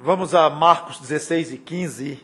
Vamos a Marcos 16 e 15,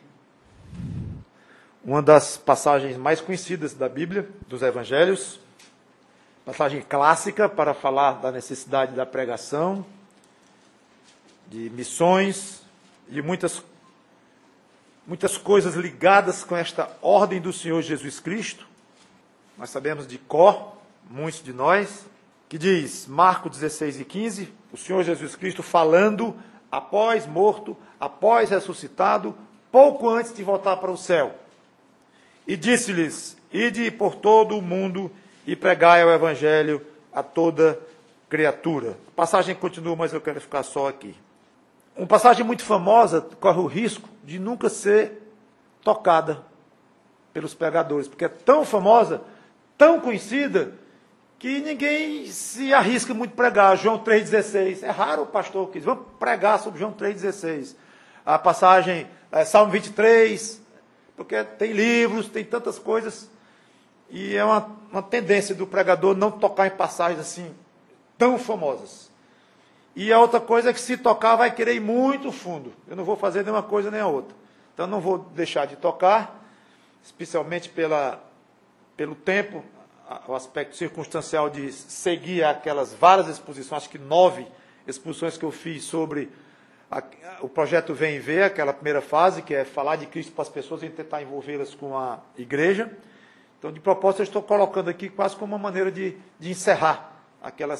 uma das passagens mais conhecidas da Bíblia, dos Evangelhos, passagem clássica para falar da necessidade da pregação, de missões e muitas coisas ligadas com esta ordem do Senhor Jesus Cristo. Nós sabemos de cor, muitos de nós, que diz, Marcos 16 e 15, o Senhor Jesus Cristo falando após morto, após ressuscitado, pouco antes de voltar para o céu. E disse-lhes, ide por todo o mundo e pregai o Evangelho a toda criatura. A passagem continua, mas eu quero ficar só aqui. Uma passagem muito famosa corre o risco de nunca ser tocada pelos pregadores, porque é tão famosa, tão conhecida, que ninguém se arrisca muito a pregar. João 3,16. É raro o pastor que diz, vamos pregar sobre João 3,16. A passagem, Salmo 23, porque tem livros, tem tantas coisas, e é uma tendência do pregador não tocar em passagens assim, tão famosas. E a outra coisa é que se tocar vai querer ir muito fundo. Eu não vou fazer nem uma coisa nem a outra. Então não vou deixar de tocar, especialmente pelo tempo, o aspecto circunstancial de seguir aquelas várias exposições, acho que 9 exposições que eu fiz sobre o projeto Vem Ver, aquela primeira fase, que é falar de Cristo para as pessoas e tentar envolvê-las com a igreja. Então, de propósito, eu estou colocando aqui quase como uma maneira de encerrar aquela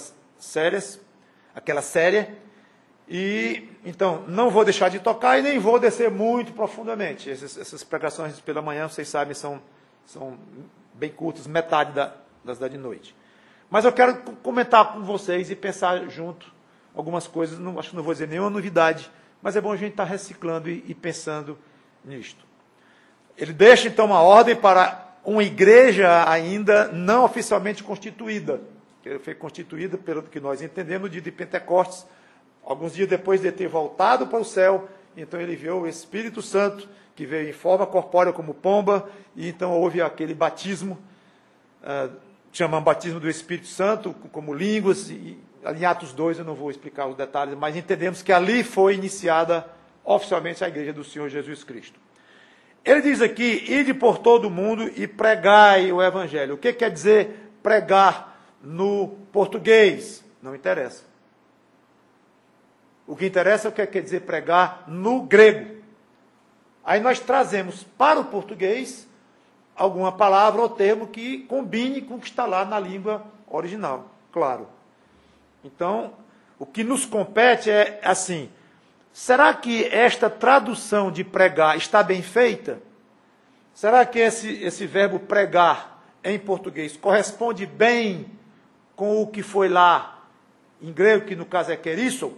série. E, então, não vou deixar de tocar e nem vou descer muito profundamente. Essas pregações pela manhã, vocês sabem, são bem curtas, metade das da de noite. Mas eu quero comentar com vocês e pensar junto algumas coisas. Acho que não vou dizer nenhuma novidade, mas é bom a gente estar reciclando e pensando nisto. Ele deixa, então, uma ordem para uma igreja ainda não oficialmente constituída, que foi constituída, pelo que nós entendemos, no dia de Pentecostes, alguns dias depois de ter voltado para o céu. Então ele viu o Espírito Santo, que veio em forma corpórea como pomba, e então houve aquele batismo, chamamos batismo do Espírito Santo, como línguas, e em Atos 2, eu não vou explicar os detalhes, mas entendemos que ali foi iniciada oficialmente a igreja do Senhor Jesus Cristo. Ele diz aqui, ide por todo o mundo e pregai o Evangelho. O que quer dizer pregar no português? Não interessa. O que interessa é o que quer dizer pregar no grego. Aí nós trazemos para o português alguma palavra ou termo que combine com o que está lá na língua original, claro. Então, o que nos compete é assim, será que esta tradução de pregar está bem feita? Será que esse verbo pregar em português corresponde bem com o que foi lá em grego, que no caso é querisso?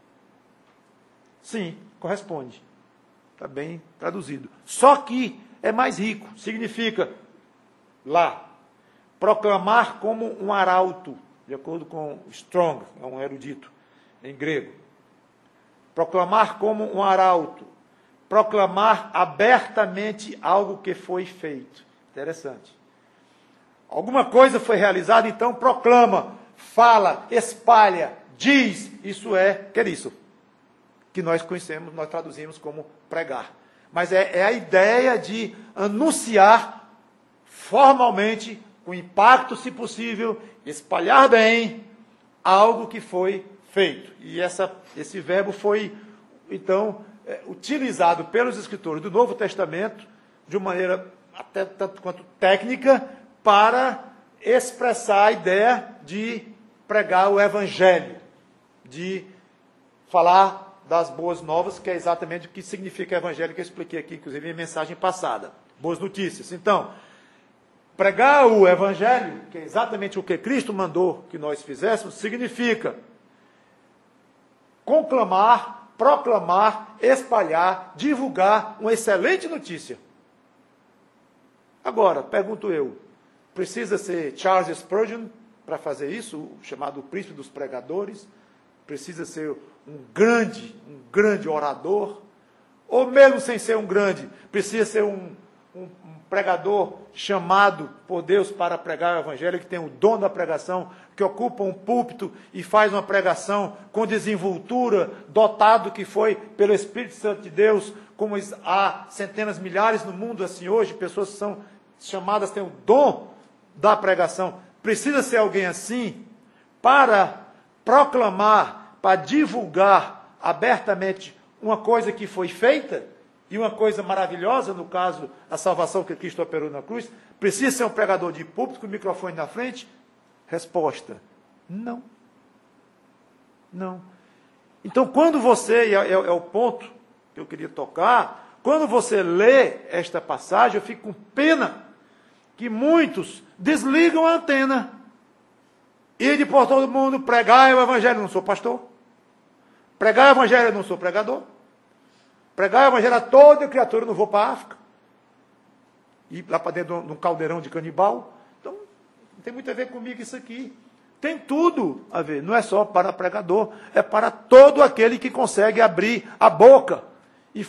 Sim, corresponde. Está bem traduzido. Só que é mais rico. Significa, lá, proclamar como um arauto, de acordo com Strong, é um erudito em grego. Proclamar como um arauto. Proclamar abertamente algo que foi feito. Interessante. Alguma coisa foi realizada, então proclama, fala, espalha, diz. Isso é querisso, que nós conhecemos, nós traduzimos como pregar. Mas é a ideia de anunciar formalmente, com impacto, se possível, espalhar bem algo que foi feito. E esse verbo foi, então, utilizado pelos escritores do Novo Testamento, de uma maneira até tanto quanto técnica, para expressar a ideia de pregar o Evangelho, de falar das boas novas, que é exatamente o que significa evangelho, que eu expliquei aqui, inclusive, em mensagem passada. Boas notícias. Então, pregar o Evangelho, que é exatamente o que Cristo mandou que nós fizéssemos, significa conclamar, proclamar, espalhar, divulgar uma excelente notícia. Agora, pergunto eu, precisa ser Charles Spurgeon para fazer isso, o chamado príncipe dos pregadores? Precisa ser um grande orador? Ou mesmo sem ser um grande, precisa ser um um pregador chamado por Deus para pregar o evangelho, que tem o dom da pregação, que ocupa um púlpito e faz uma pregação com desenvoltura, dotado que foi pelo Espírito Santo de Deus, como há centenas, milhares no mundo assim hoje, pessoas que são chamadas, têm o dom da pregação. Precisa ser alguém assim para proclamar, para divulgar abertamente uma coisa que foi feita, e uma coisa maravilhosa, no caso, a salvação que Cristo operou na cruz. Precisa ser um pregador de púlpito com o microfone na frente? Resposta: não. Não. Então, quando você, e é o ponto que eu queria tocar, quando você lê esta passagem, eu fico com pena que muitos desligam a antena. Ide por todo mundo, pregai o evangelho. Eu não sou pastor. Pregai o evangelho, eu não sou pregador. Pregar o evangelho a toda criatura, eu não vou para a África. Ir lá para dentro de um caldeirão de canibal. Então, não tem muito a ver comigo isso aqui. Tem tudo a ver. Não é só para pregador, é para todo aquele que consegue abrir a boca e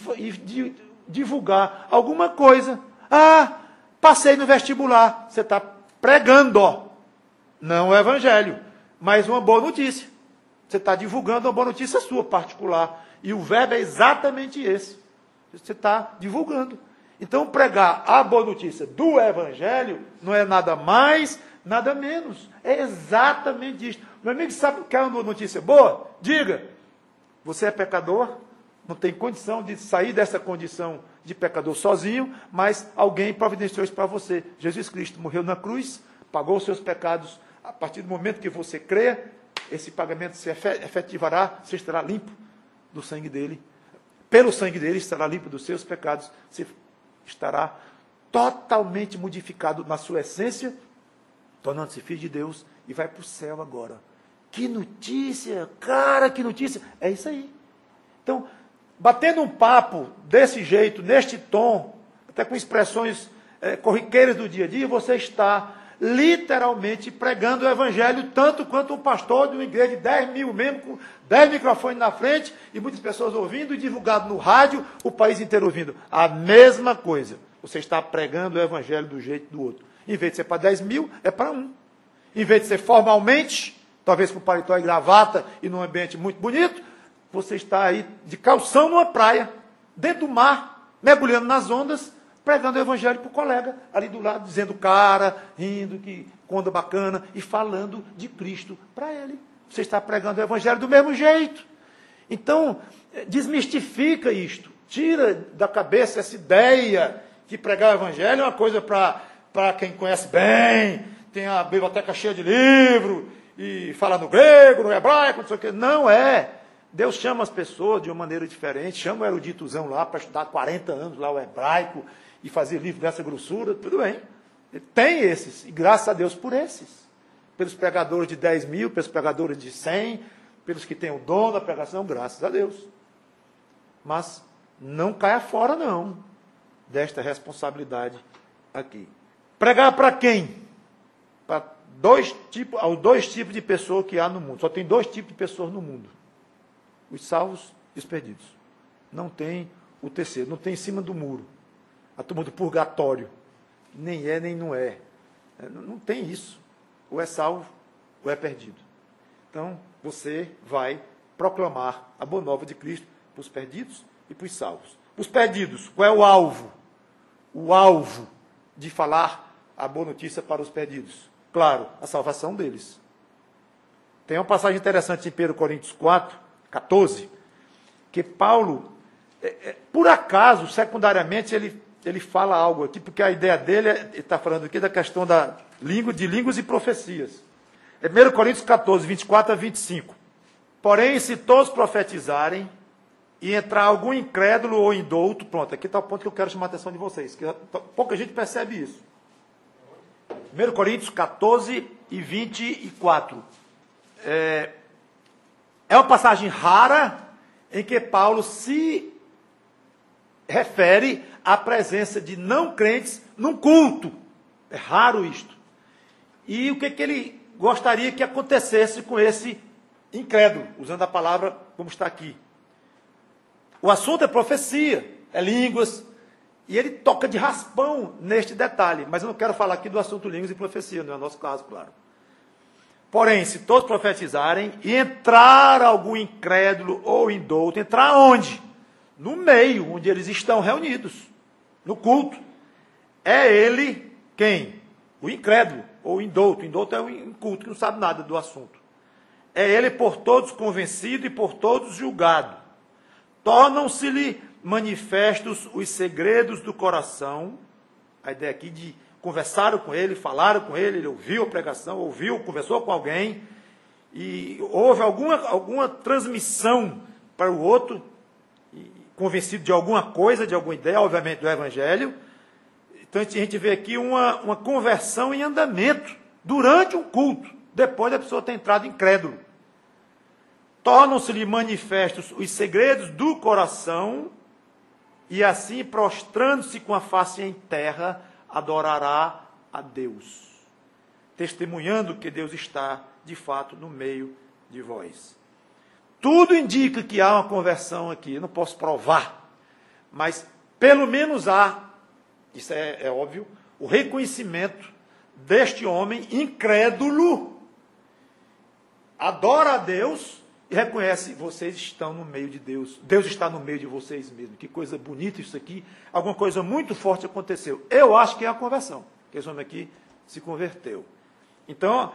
divulgar alguma coisa. Ah, passei no vestibular. Você está pregando, ó. Não o evangelho, mas uma boa notícia. Você está divulgando uma boa notícia sua, particular. E o verbo é exatamente esse. Você está divulgando. Então, pregar a boa notícia do evangelho não é nada mais, nada menos. É exatamente isso. Meu amigo, sabe o que é uma boa notícia boa? Diga. Você é pecador, não tem condição de sair dessa condição de pecador sozinho, mas alguém providenciou isso para você. Jesus Cristo morreu na cruz, pagou os seus pecados. A partir do momento que você crê, esse pagamento se efetivará, você estará limpo do sangue dele. Pelo sangue dele estará limpo dos seus pecados. Você estará totalmente modificado na sua essência, tornando-se filho de Deus, e vai para o céu agora. Que notícia! Cara, que notícia! É isso aí. Então, batendo um papo desse jeito, neste tom, até com expressões corriqueiras do dia a dia, você está literalmente pregando o evangelho, tanto quanto um pastor de uma igreja de 10 mil membros, com 10 microfones na frente, e muitas pessoas ouvindo, e divulgado no rádio, o país inteiro ouvindo. A mesma coisa. Você está pregando o evangelho do jeito do outro. Em vez de ser para 10 mil, é para um. Em vez de ser formalmente, talvez com paletó e gravata, e num ambiente muito bonito, você está aí de calção numa praia, dentro do mar, mergulhando nas ondas, pregando o evangelho para o colega, ali do lado, dizendo cara, rindo, que onda bacana, e falando de Cristo para ele. Você está pregando o evangelho do mesmo jeito. Então, desmistifica isto. Tira da cabeça essa ideia que pregar o evangelho é uma coisa para quem conhece bem, tem a biblioteca cheia de livro, e fala no grego, no hebraico, não sei o quê. Não é. Deus chama as pessoas de uma maneira diferente, chama o eruditozão lá para estudar 40 anos lá o hebraico, e fazer livro dessa grossura, tudo bem. Tem esses, e graças a Deus por esses. Pelos pregadores de 10 mil, pelos pregadores de 100, pelos que têm o dom da pregação, graças a Deus. Mas não caia fora, não, desta responsabilidade aqui. Pregar para quem? Para aos dois tipos de pessoas que há no mundo. Só tem 2 tipos de pessoas no mundo. Os salvos e os perdidos. Não tem o terceiro, não tem em cima do muro. A turma do purgatório. Nem é, nem não é. Não tem isso. Ou é salvo, ou é perdido. Então, você vai proclamar a boa nova de Cristo para os perdidos e para os salvos. Os perdidos, qual é o alvo? O alvo de falar a boa notícia para os perdidos. Claro, a salvação deles. Tem uma passagem interessante em 1 Coríntios 4, 14, que Paulo, por acaso, secundariamente, ele fala algo aqui, porque a ideia dele, ele está falando aqui da questão de línguas e profecias. É 1 Coríntios 14, 24 a 25. Porém, se todos profetizarem, e entrar algum incrédulo ou indouto, pronto, aqui está o ponto que eu quero chamar a atenção de vocês, que pouca gente percebe isso. 1 Coríntios 14 e 24. É uma passagem rara em que Paulo se refere à presença de não crentes num culto. É raro isto. E o que ele gostaria que acontecesse com esse incrédulo, usando a palavra como está aqui. O assunto é profecia, é línguas, E ele toca de raspão neste detalhe, mas eu não quero falar aqui do assunto línguas e profecia, não é o nosso caso, claro. Porém, se todos profetizarem e entrar algum incrédulo ou indouto, entrar onde? No meio, onde eles estão reunidos, no culto. É ele quem? O incrédulo ou o indouto. O indouto é o inculto, que não sabe nada do assunto. É ele por todos convencido e por todos julgado. Tornam-se-lhe manifestos os segredos do coração. A ideia aqui de conversaram com ele, falaram com ele, ele ouviu a pregação, conversou com alguém, e houve alguma transmissão para o outro, convencido de alguma coisa, de alguma ideia, obviamente do Evangelho. Então a gente vê aqui uma conversão em andamento, durante um culto, depois da pessoa ter entrado incrédulo. Tornam-se-lhe manifestos os segredos do coração, e assim, prostrando-se com a face em terra, adorará a Deus, testemunhando que Deus está, de fato, no meio de vós. Tudo indica que há uma conversão aqui, eu não posso provar, mas pelo menos há, isso é óbvio, o reconhecimento deste homem incrédulo, adora a Deus e reconhece, vocês estão no meio de Deus, Deus está no meio de vocês mesmos. Que coisa bonita isso aqui, alguma coisa muito forte aconteceu. Eu acho que é a conversão, que esse homem aqui se converteu. Então,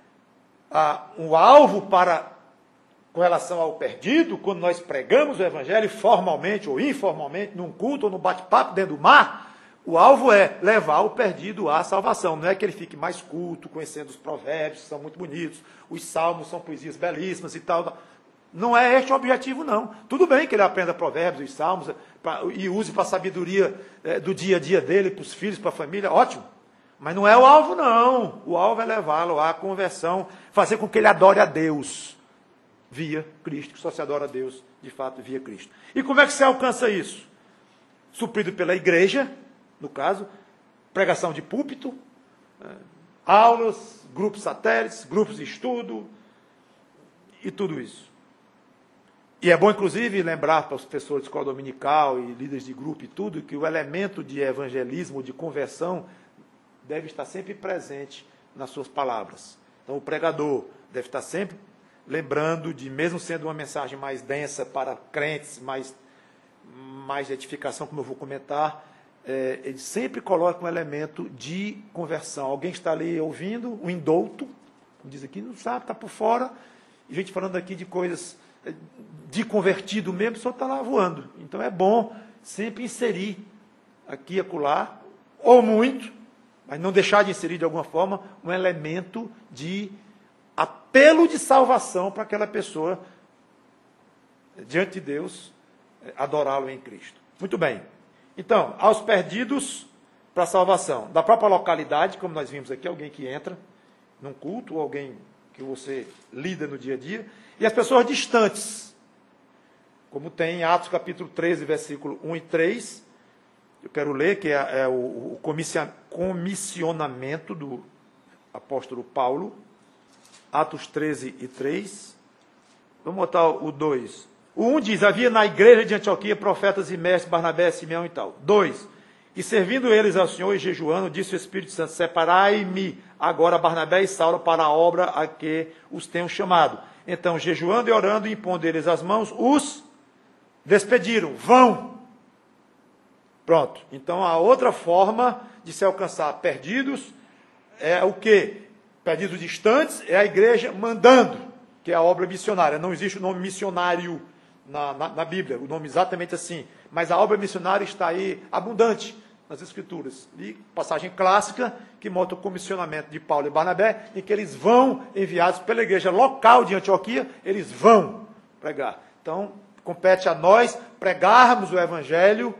um alvo com relação ao perdido, quando nós pregamos o Evangelho, formalmente ou informalmente, num culto ou num bate-papo dentro do mar, o alvo é levar o perdido à salvação. Não é que ele fique mais culto, conhecendo os provérbios, que são muito bonitos, os salmos são poesias belíssimas e tal. Não é este o objetivo, não. Tudo bem que ele aprenda provérbios, os salmos, e use para a sabedoria do dia a dia dele, para os filhos, para a família, ótimo. Mas não é o alvo, não. O alvo é levá-lo à conversão, fazer com que ele adore a Deus via Cristo, que só se adora a Deus, de fato, via Cristo. E como é que se alcança isso? Suprido pela igreja, no caso, pregação de púlpito, aulas, grupos satélites, grupos de estudo, e tudo isso. E é bom, inclusive, lembrar para os professores de escola dominical e líderes de grupo e tudo, que o elemento de evangelismo, de conversão, deve estar sempre presente nas suas palavras. Então, o pregador deve estar sempre lembrando de, mesmo sendo uma mensagem mais densa para crentes, mais de edificação, como eu vou comentar, ele sempre coloca um elemento de conversão. Alguém está ali ouvindo, um indouto, como diz aqui, não sabe, está por fora, e a gente falando aqui de coisas de convertido mesmo, só está lá voando. Então é bom sempre inserir aqui e acolá, ou muito, mas não deixar de inserir de alguma forma um elemento de apelo de salvação para aquela pessoa, diante de Deus, adorá-lo em Cristo. Muito bem. Então, aos perdidos para a salvação. Da própria localidade, como nós vimos aqui, alguém que entra num culto, ou alguém que você lida no dia a dia, e as pessoas distantes, como tem em Atos capítulo 13, versículo 1 e 3, eu quero ler, que é o comissionamento do apóstolo Paulo, Atos 13 e 3, vamos botar o 2. O 1 diz, havia na igreja de Antioquia profetas e mestres, Barnabé, Simeão e tal. 2, e servindo eles ao Senhor e jejuando, disse o Espírito Santo, separai-me agora Barnabé e Saulo para a obra a que os tenho chamado. Então, jejuando e orando, e impondo eles as mãos, os despediram, vão. Pronto. Então, a outra forma de se alcançar perdidos é o quê? Perdidos distantes é a igreja mandando, que é a obra missionária. Não existe o nome missionário na Bíblia, o nome exatamente assim. Mas a obra missionária está aí abundante nas Escrituras. E passagem clássica que mostra o comissionamento de Paulo e Barnabé, em que eles vão, enviados pela igreja local de Antioquia, eles vão pregar. Então, compete a nós pregarmos o Evangelho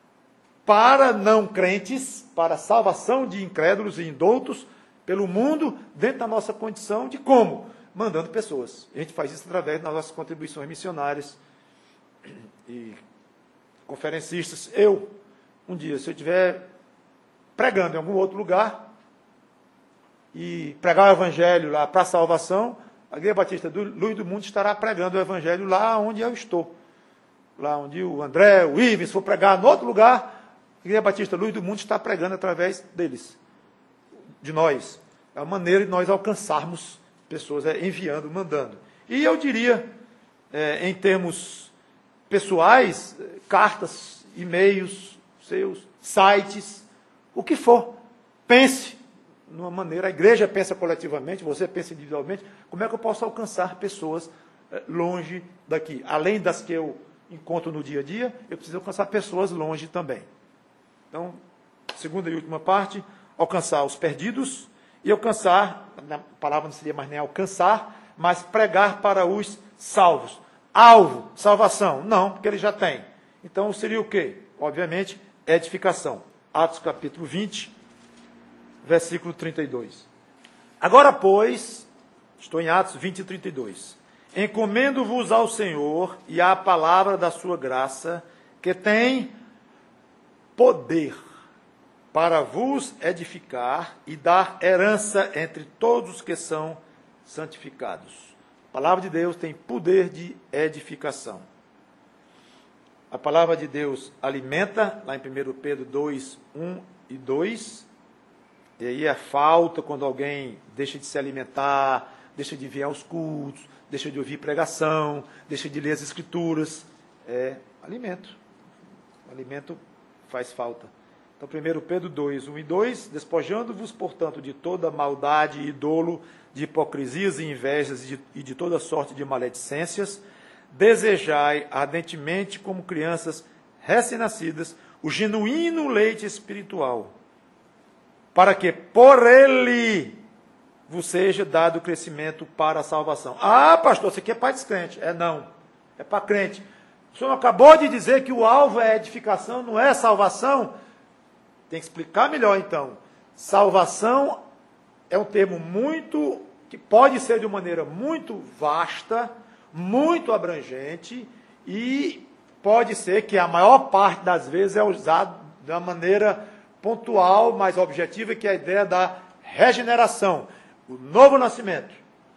para não crentes, para a salvação de incrédulos e indoutos pelo mundo, dentro da nossa condição de como? Mandando pessoas. A gente faz isso através das nossas contribuições missionárias e conferencistas. Um dia, se eu estiver pregando em algum outro lugar e pregar o Evangelho lá para a salvação, a Igreja Batista do Luz do Mundo estará pregando o Evangelho lá onde eu estou. Lá onde o André, o Ives, for pregar em outro lugar, A Igreja Batista Luz do Mundo está pregando através deles, de nós. É a maneira de nós alcançarmos pessoas, enviando, mandando. E eu diria, em termos pessoais, cartas, e-mails, seus sites, o que for. Pense numa maneira, a igreja pensa coletivamente, você pensa individualmente, como é que eu posso alcançar pessoas longe daqui? Além das que eu encontro no dia a dia, eu preciso alcançar pessoas longe também. Então, segunda e última parte, alcançar os perdidos e alcançar, a palavra não seria mais nem alcançar, mas pregar para os salvos. Alvo, salvação? Não, porque ele já tem. Então, seria o quê? Obviamente, edificação. Atos capítulo 20, versículo 32. Agora, pois, estou em Atos 20 e 32. Encomendo-vos ao Senhor e à palavra da sua graça, que tem poder para vos edificar e dar herança entre todos os que são santificados. A palavra de Deus tem poder de edificação. A palavra de Deus alimenta, lá em 1 Pedro 2, 1 e 2. E aí é falta quando alguém deixa de se alimentar, deixa de vir aos cultos, deixa de ouvir pregação, deixa de ler as Escrituras. É alimento. O alimento faz falta. Então, 1 Pedro 2, 1 e 2, despojando-vos, portanto, de toda maldade e dolo, de hipocrisias e invejas e de toda sorte de maledicências, desejai ardentemente, como crianças recém-nascidas, o genuíno leite espiritual, para que por ele vos seja dado crescimento para a salvação. Ah, pastor, isso aqui é para descrente. Não, é para crente. O senhor acabou de dizer que o alvo é edificação, não é salvação? Tem que explicar melhor, então. Salvação é um termo que pode ser de uma maneira muito vasta, muito abrangente, e pode ser que a maior parte das vezes é usado de uma maneira pontual, mais objetiva, que é a ideia da regeneração, o novo nascimento.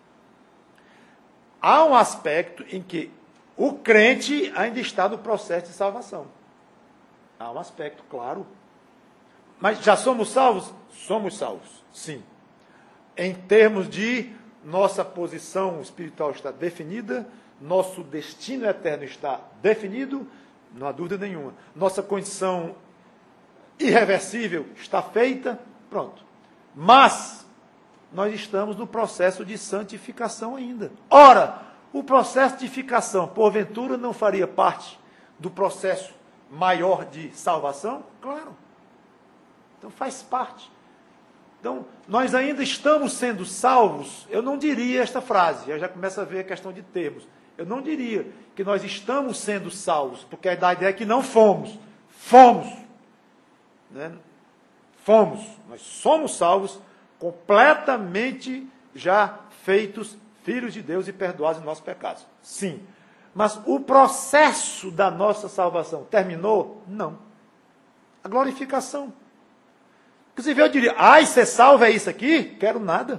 Há um aspecto em que o crente ainda está no processo de salvação. Há um aspecto, claro. Mas já somos salvos? Somos salvos, sim. Em termos de nossa posição espiritual está definida, nosso destino eterno está definido, não há dúvida nenhuma. Nossa condição irreversível está feita, pronto. Mas nós estamos no processo de santificação ainda. Ora, o processo de santificação, porventura, não faria parte do processo maior de salvação? Claro. Então faz parte. Então, nós ainda estamos sendo salvos. Eu não diria esta frase, eu já começo a ver a questão de termos. Eu não diria que nós estamos sendo salvos, porque a ideia é que não fomos. Fomos. Né? Fomos. Nós somos salvos, completamente já feitos filhos de Deus e perdoados os nossos pecados. Sim. Mas o processo da nossa salvação terminou? Não. A glorificação. Inclusive eu diria, ser salvo é isso aqui? Quero nada.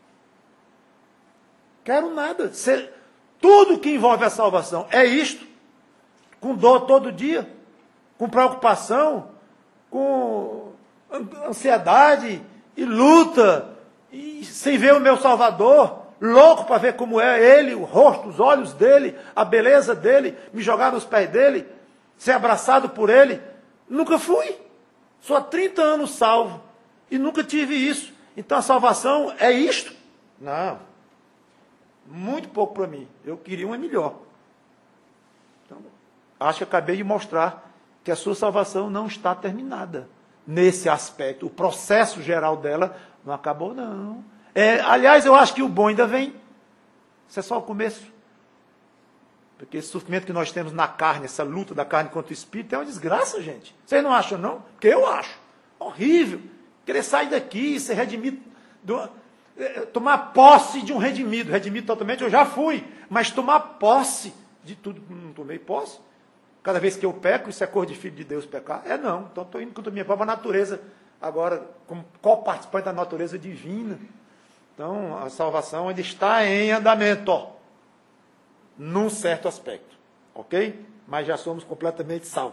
Quero nada. Tudo que envolve a salvação é isto. Com dor todo dia, com preocupação, com ansiedade e luta, e sem ver o meu Salvador, louco para ver como é ele, o rosto, os olhos dele, a beleza dele, me jogar nos pés dele, ser abraçado por ele. Nunca fui. Sou há 30 anos salvo e nunca tive isso. Então a salvação é isto? Não. Muito pouco para mim. Eu queria uma melhor. Então, acho que acabei de mostrar que a sua salvação não está terminada. Nesse aspecto, o processo geral dela não acabou, não. Aliás, eu acho que o bom ainda vem. Isso é só o começo. Porque esse sofrimento que nós temos na carne, essa luta da carne contra o espírito, é uma desgraça, gente. Vocês não acham, não? Porque eu acho. Horrível. Querer sair daqui, ser redimido, tomar posse de um redimido. Redimido totalmente eu já fui, mas tomar posse de tudo, não tomei posse. Cada vez que eu peco, isso é cor de filho de Deus pecar? Não. Então estou indo contra a minha própria natureza, agora, como co-participante da natureza divina. Então, a salvação ainda está em andamento, num certo aspecto, ok? Mas já somos completamente salvos.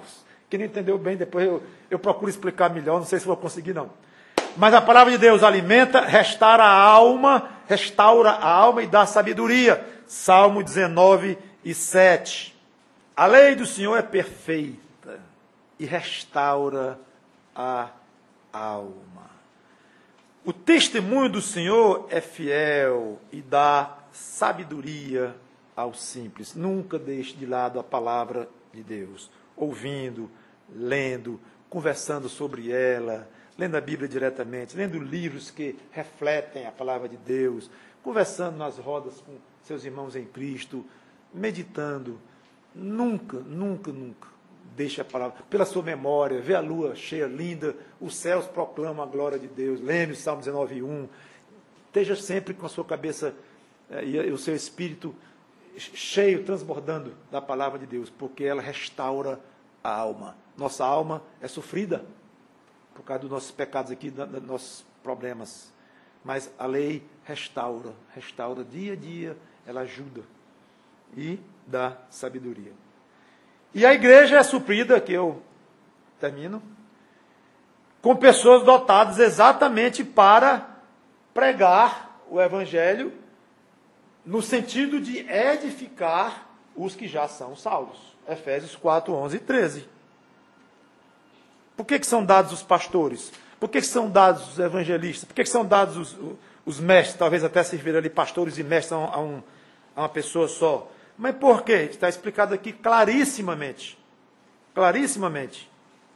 Quem não entendeu bem, depois eu procuro explicar melhor, não sei se vou conseguir não. Mas a palavra de Deus alimenta, restaura a alma e dá sabedoria. Salmo 19:7. A lei do Senhor é perfeita e restaura a alma. O testemunho do Senhor é fiel e dá sabedoria ao simples. Nunca deixe de lado a palavra de Deus, ouvindo, lendo, conversando sobre ela, lendo a Bíblia diretamente, lendo livros que refletem a palavra de Deus, conversando nas rodas com seus irmãos em Cristo, meditando. Nunca, nunca, nunca deixe a palavra, pela sua memória, vê a lua cheia, linda, os céus proclamam a glória de Deus, lembre o Salmo 19:1, esteja sempre com a sua cabeça e o seu espírito cheio, transbordando da palavra de Deus, porque ela restaura a alma. Nossa alma é sofrida por causa dos nossos pecados aqui, dos nossos problemas, mas a lei restaura dia a dia, ela ajuda e dá sabedoria. E a igreja é suprida, que eu termino, com pessoas dotadas exatamente para pregar o evangelho no sentido de edificar os que já são salvos. Efésios 4:11-13. Por que são dados os pastores? Por que são dados os evangelistas? Por que são dados os mestres? Talvez até servir ali pastores e mestres a uma pessoa só. Mas por quê? Está explicado aqui clarissimamente. Clarissimamente.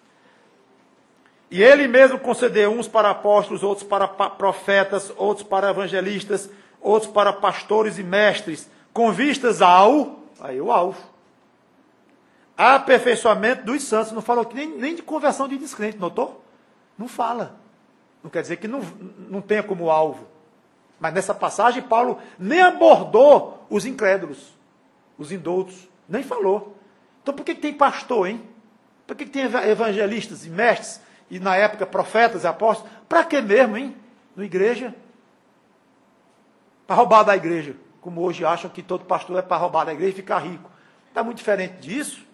E ele mesmo concedeu uns para apóstolos, outros para profetas, outros para evangelistas, outros para pastores e mestres, com vistas ao alvo. Aperfeiçoamento dos santos. Não falou aqui nem de conversão de descrente, notou? Não fala. Não quer dizer que não tenha como alvo. Mas nessa passagem, Paulo nem abordou os incrédulos, os indoutos, nem falou. Então por que tem pastor, hein? Por que tem evangelistas e mestres, e na época profetas e apóstolos? Para que mesmo, hein? Na igreja? Para roubar da igreja. Como hoje acham que todo pastor é para roubar da igreja e ficar rico. Está muito diferente disso.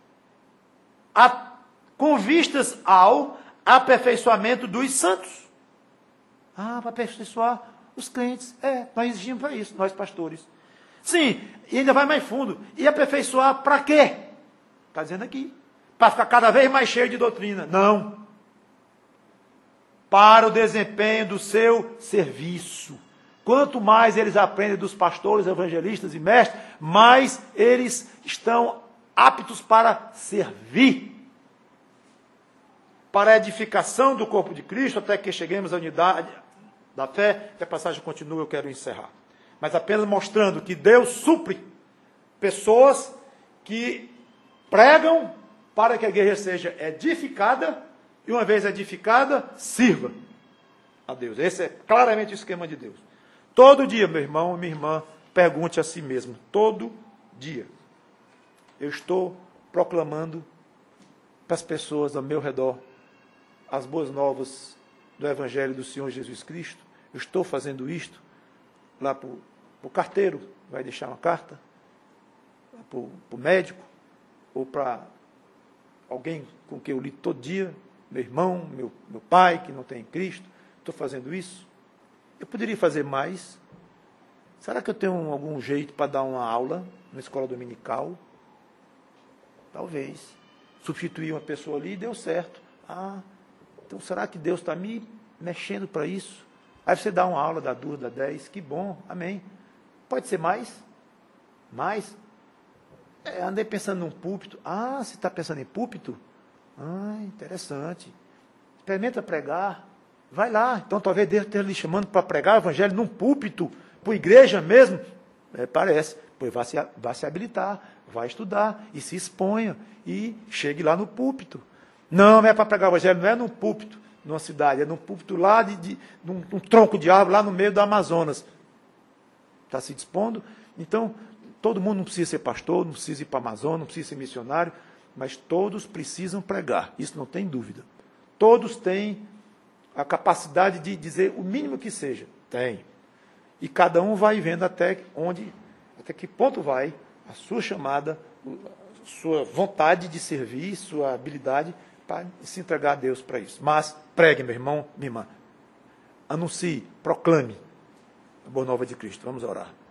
Com vistas ao aperfeiçoamento dos santos. Para aperfeiçoar os crentes. Nós exigimos para isso, nós pastores. Sim, e ainda vai mais fundo. E aperfeiçoar para quê? Está dizendo aqui. Para ficar cada vez mais cheio de doutrina. Não. Para o desempenho do seu serviço. Quanto mais eles aprendem dos pastores, evangelistas e mestres, mais eles estão aptos para servir. Para a edificação do corpo de Cristo, até que cheguemos à unidade da fé, que a passagem continua, eu quero encerrar. Mas apenas mostrando que Deus supre pessoas que pregam para que a igreja seja edificada, e uma vez edificada, sirva a Deus. Esse é claramente o esquema de Deus. Todo dia, meu irmão e minha irmã, pergunte a si mesmo, todo dia, eu estou proclamando para as pessoas ao meu redor as boas novas do Evangelho do Senhor Jesus Cristo? Eu estou fazendo isto? Lá para o carteiro, vai deixar uma carta? Para o médico? Ou para alguém com quem eu lido todo dia? Meu irmão, meu pai, que não tem Cristo? Estou fazendo isso? Eu poderia fazer mais? Será que eu tenho algum jeito para dar uma aula na escola dominical? Talvez. Substituir uma pessoa ali e deu certo. Então será que Deus está me mexendo para isso? Aí você dá uma aula, dá 2, dá 10, que bom, amém. Pode ser mais? Mais? Andei pensando num púlpito. Você está pensando em púlpito? Interessante. Experimenta pregar. Vai lá. Então talvez Deus esteja lhe chamando para pregar o evangelho num púlpito, para a igreja mesmo. Parece. Pois vá se habilitar, vai estudar e se exponha e chegue lá no púlpito. Não é para pregar o evangelho, não é num púlpito, numa cidade, é num púlpito lá, num tronco de árvore, lá no meio do Amazonas. Está se dispondo? Então, todo mundo não precisa ser pastor, não precisa ir para a Amazônia, não precisa ser missionário, mas todos precisam pregar, isso não tem dúvida. Todos têm a capacidade de dizer o mínimo que seja. Tem. E cada um vai vendo até que ponto vai a sua chamada, sua vontade de servir, sua habilidade para se entregar a Deus para isso. Mas pregue, meu irmão, minha irmã. Anuncie, proclame a boa nova de Cristo. Vamos orar.